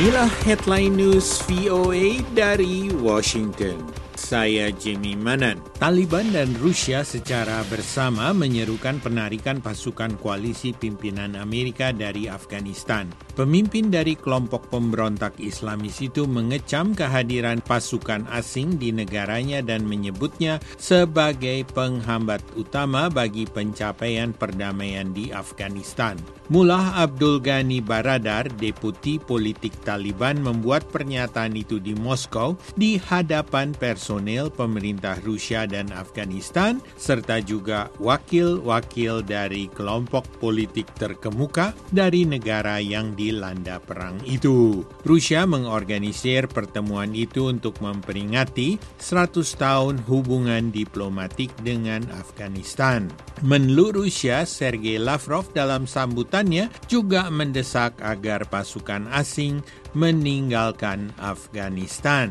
Inilah headline news VOA dari Washington. Saya Jimmy Manan. Taliban dan Rusia secara bersama menyerukan penarikan pasukan koalisi pimpinan Amerika dari Afghanistan. Pemimpin dari kelompok pemberontak Islamis itu mengecam kehadiran pasukan asing di negaranya dan menyebutnya sebagai penghambat utama bagi pencapaian perdamaian di Afghanistan. Mullah Abdul Ghani Baradar, deputi politik Taliban, membuat pernyataan itu di Moskow di hadapan personel pemerintah Rusia dan Afghanistan, serta juga wakil-wakil dari kelompok politik terkemuka dari negara yang dilanda perang itu. Rusia mengorganisir pertemuan itu untuk memperingati 100 tahun hubungan diplomatik dengan Afghanistan. Menlu Rusia, Sergei Lavrov dalam sambutannya juga mendesak agar pasukan asing meninggalkan Afghanistan.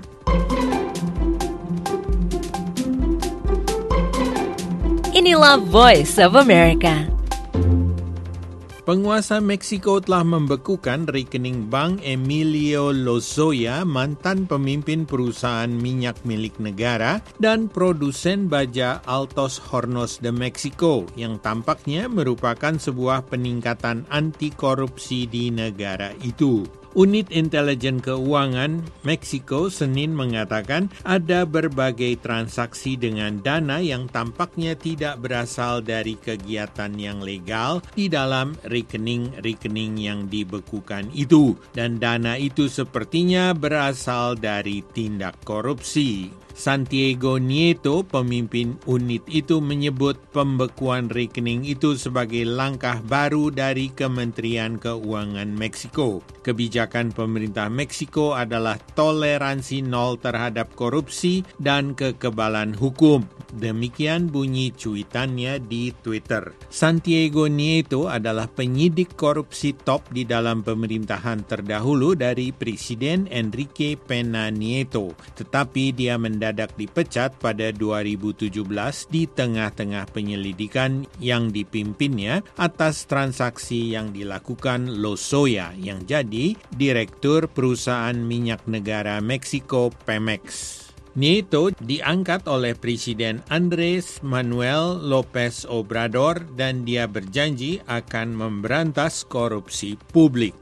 Inilah Voice of America. Penguasa Meksiko telah membekukan rekening bank Emilio Lozoya, mantan pemimpin perusahaan minyak milik negara dan produsen baja Altos Hornos de Mexico, yang tampaknya merupakan sebuah peningkatan anti korupsi di negara itu. Unit Intelijen Keuangan Meksiko Senin mengatakan ada berbagai transaksi dengan dana yang tampaknya tidak berasal dari kegiatan yang legal di dalam rekening-rekening yang dibekukan itu, dan dana itu sepertinya berasal dari tindak korupsi. Santiago Nieto, pemimpin unit itu, menyebut pembekuan rekening itu sebagai langkah baru dari Kementerian Keuangan Meksiko. Kebijakan pemerintah Meksiko adalah toleransi nol terhadap korupsi dan kekebalan hukum. Demikian bunyi cuitannya di Twitter. Santiago Nieto adalah penyidik korupsi top di dalam pemerintahan terdahulu dari Presiden Enrique Pena Nieto, tetapi dia mendadak dipecat pada 2017 di tengah-tengah penyelidikan yang dipimpinnya atas transaksi yang dilakukan Lozoya, yang jadi direktur perusahaan minyak negara Meksiko Pemex. Nieto diangkat oleh Presiden Andrés Manuel López Obrador dan dia berjanji akan memberantas korupsi publik.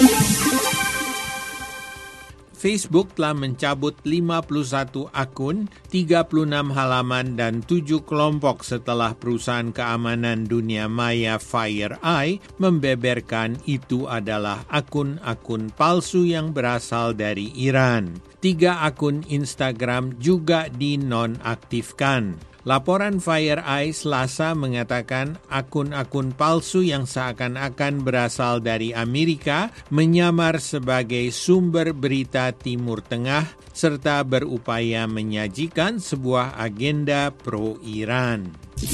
Facebook telah mencabut 51 akun, 36 halaman, dan 7 kelompok setelah perusahaan keamanan dunia maya FireEye membeberkan itu adalah akun-akun palsu yang berasal dari Iran. 3 akun Instagram juga dinonaktifkan. Laporan FireEye Selasa mengatakan akun-akun palsu yang seakan-akan berasal dari Amerika menyamar sebagai sumber berita Timur Tengah serta berupaya menyajikan sebuah agenda pro-Iran.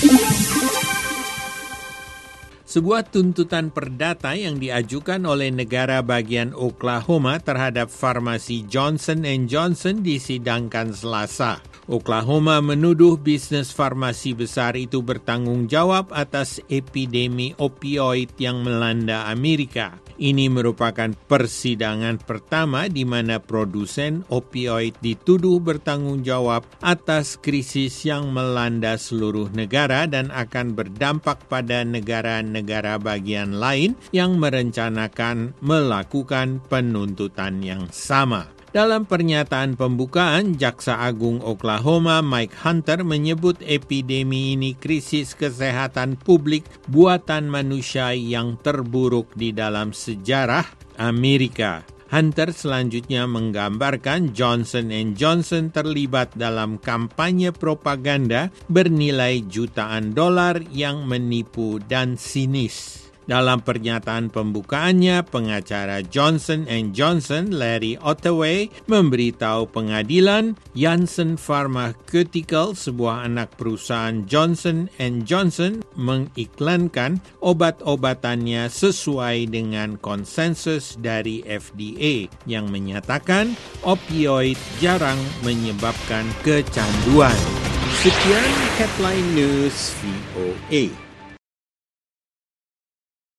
Sebuah tuntutan perdata yang diajukan oleh negara bagian Oklahoma terhadap farmasi Johnson & Johnson disidangkan Selasa. Oklahoma menuduh bisnis farmasi besar itu bertanggung jawab atas epidemi opioid yang melanda Amerika. Ini merupakan persidangan pertama di mana produsen opioid dituduh bertanggung jawab atas krisis yang melanda seluruh negara dan akan berdampak pada negara-negara bagian lain yang merencanakan melakukan penuntutan yang sama. Dalam pernyataan pembukaan, Jaksa Agung Oklahoma Mike Hunter menyebut epidemi ini krisis kesehatan publik buatan manusia yang terburuk di dalam sejarah Amerika. Hunter selanjutnya menggambarkan Johnson & Johnson terlibat dalam kampanye propaganda bernilai jutaan dolar yang menipu dan sinis. Dalam pernyataan pembukaannya, pengacara Johnson & Johnson, Larry Ottaway, memberitahu pengadilan Janssen Pharmaceutical, sebuah anak perusahaan Johnson & Johnson, mengiklankan obat-obatannya sesuai dengan konsensus dari FDA yang menyatakan opioid jarang menyebabkan kecanduan. Sekian Headline News VOA.